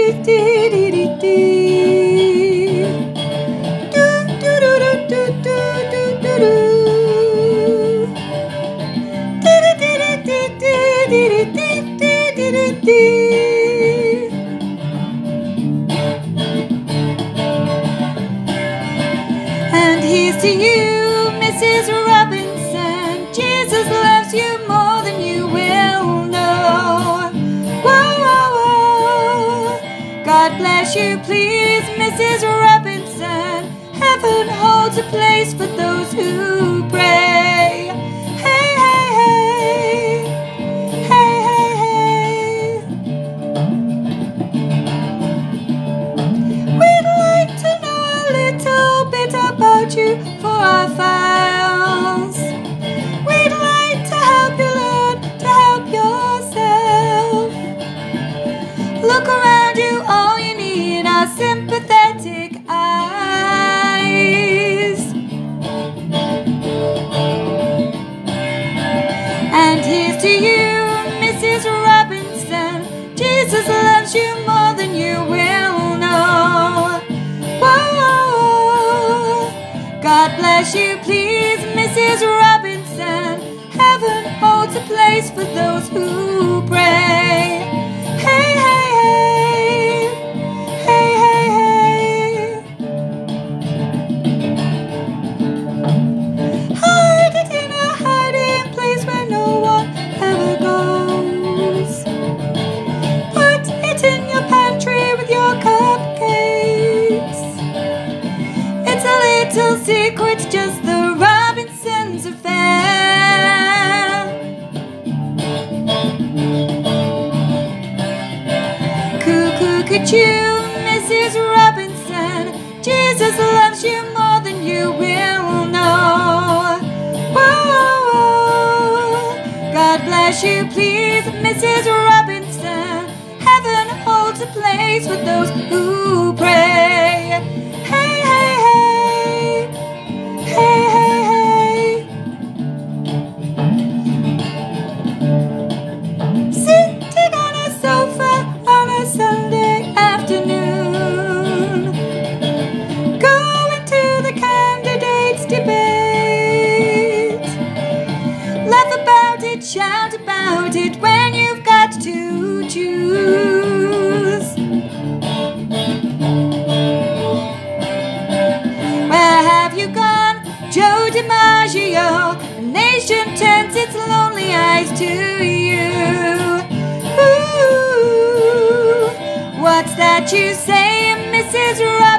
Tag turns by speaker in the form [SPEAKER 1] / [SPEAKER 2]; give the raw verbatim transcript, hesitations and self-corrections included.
[SPEAKER 1] And here's to you, Missus Robinson. Jesus loves you more than you will know. Whoa, whoa, whoa. God bless you, please, Missus Robinson. Heaven holds a place for those who pray. Hey, hey, hey. Hey, hey, hey. We'd like to know a little bit about you for our files. We'd like to help you learn to help yourself. Look around you, all you need are sympathetic eyes. And here's to you, Missus Robinson. Jesus loves you more than you will know. Whoa, God bless you, please, Missus Robinson. Heaven holds a place for those who pray. Hey, hey, hey. Hey, hey, hey. Hide it in a hiding place where no one ever goes. Put it in your pantry with your cupcakes. It's a little secret, just the Robinsons' affair. Cuckoo-cuckoo, Missus Robinson. Jesus loves you more than you will know. Whoa, God bless you, please, Missus Robinson. Heaven holds a place for those who pray. Hey, hey, hey. Hey, hey, hey. Sitting on a sofa on a Sunday afternoon, going to the candidates' debate. Laugh about it, shout about it when you've got to choose. Where have you gone, Joe DiMaggio? The nation turns its lonely eyes to you. Ooh, what's that you say, Missus Robinson?